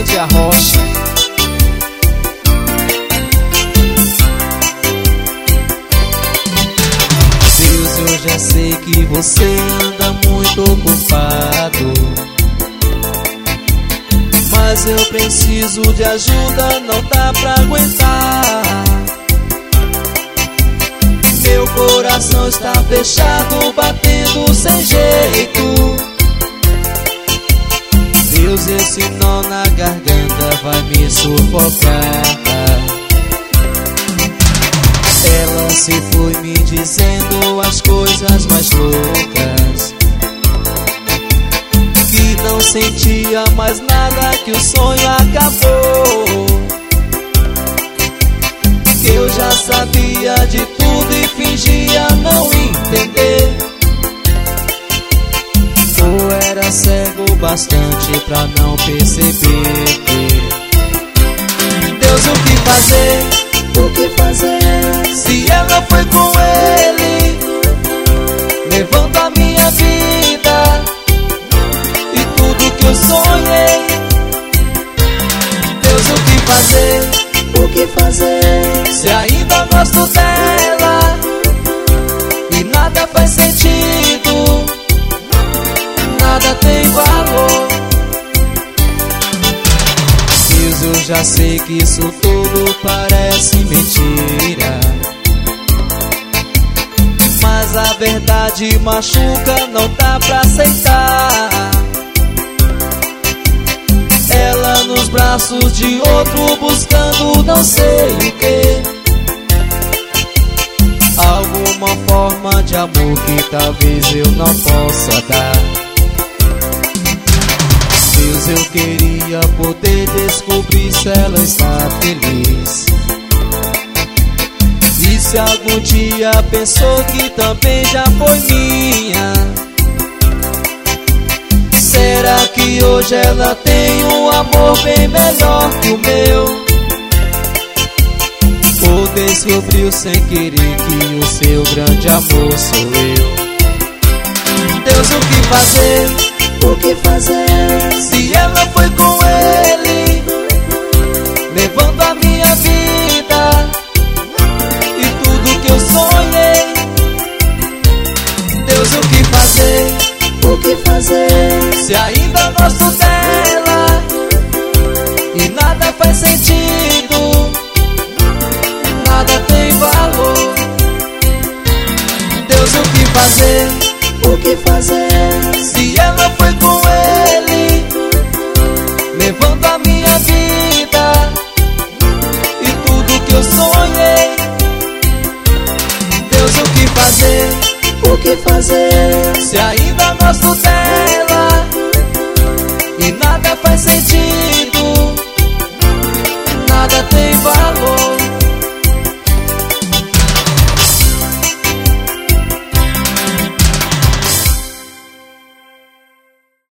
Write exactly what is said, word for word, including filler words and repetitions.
Cláudia Rocha. Deus, eu já sei que você anda muito ocupado, mas eu preciso de ajuda, não dá pra aguentar. Meu coração está fechado, batendo sem jeito. Deus, esse nó na garganta vai me sufocar. Ela se foi me dizendo as coisas mais loucas, que não sentia mais nada, que o sonho acabou, que eu já sabia de tudo e fingia não entender. Ou era cego bastante pra não perceber. Deus, o que fazer? O que fazer? Se ela foi com ele, levando a minha vida e tudo que eu sonhei. Deus, o que fazer? O que fazer? Se ainda gosto dela e nada faz sentido, nada tem valor. Deus, eu já sei que isso tudo parece mentira, mas a verdade machuca, não dá pra aceitar. Ela nos braços de outro, buscando não sei o que, alguma forma de amor que talvez eu não possa dar. Deus, eu queria poder descobrir se ela está feliz, e se algum dia pensou que também já foi minha. Será que hoje ela tem um amor bem melhor que o meu? Ou descobriu sem querer que o seu grande amor sou eu? Deus, o que fazer? O que fazer? Se ela foi com ele, levando a minha vida e tudo que eu sonhei. Deus, o que fazer? O que fazer? Se ainda gosto dela e nada faz sentido, nada tem valor. Deus, o que fazer? O que fazer? Se ela foi com ele, levando a minha vida e tudo que eu sonhei. Deus, o que fazer? O que fazer? Se ainda gosto dela e nada faz sentido,